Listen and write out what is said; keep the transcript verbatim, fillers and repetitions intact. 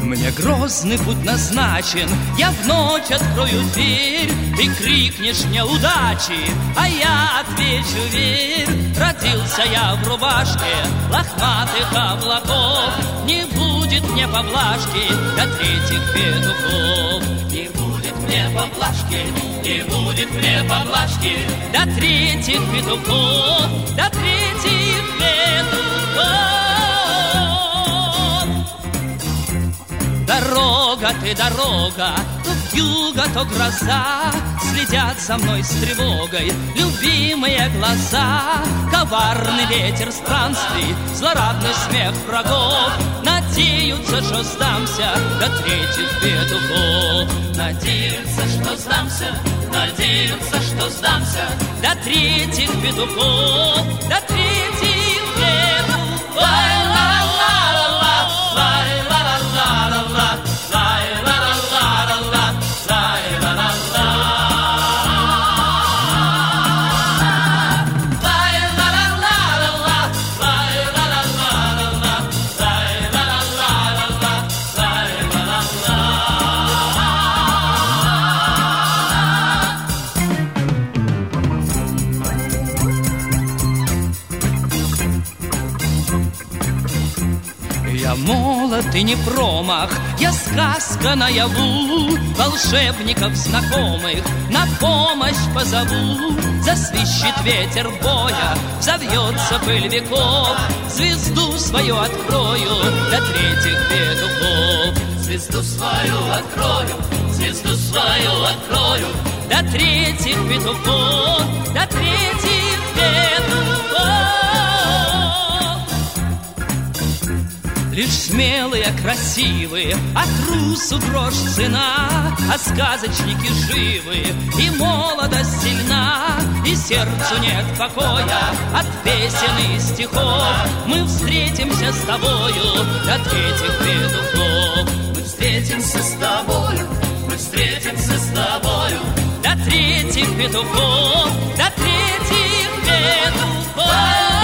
Мне грозный путь назначен, я в ночь открою дверь. Ты крикнешь мне удачи, а я отвечу верь. Родился я в рубашке лохматых облаков. Не будет мне поблажки до третьих петухов. Не будет мне поблажки, не будет мне поблажки до третьих петухов, до третьих петухов. Дорога ты, дорога, то вьюга, то гроза, следят за мной с тревогой любимые глаза. Коварный ветер странствий, злорадный смех врагов надеются, что сдамся до третьих петухов. Надеются, что сдамся, надеются, что сдамся до третьих петухов, до третьих петухов. Я молод и не промах, я сказка наяву. Волшебников знакомых на помощь позову. Засвищет ветер боя, взовьется пыль веков. Звезду свою открою до третьих петухов. Звезду свою открою, звезду свою открою до третьих петухов, до третьих петухов. Лишь смелые, красивые, а трусу дрожь цена, а сказочники живы, и молодость сильна, и сердцу нет покоя от песен и стихов. Мы встретимся с тобою до третьих петухов. Мы встретимся с тобою, мы встретимся с тобою до третьих петухов, до третьих петухов.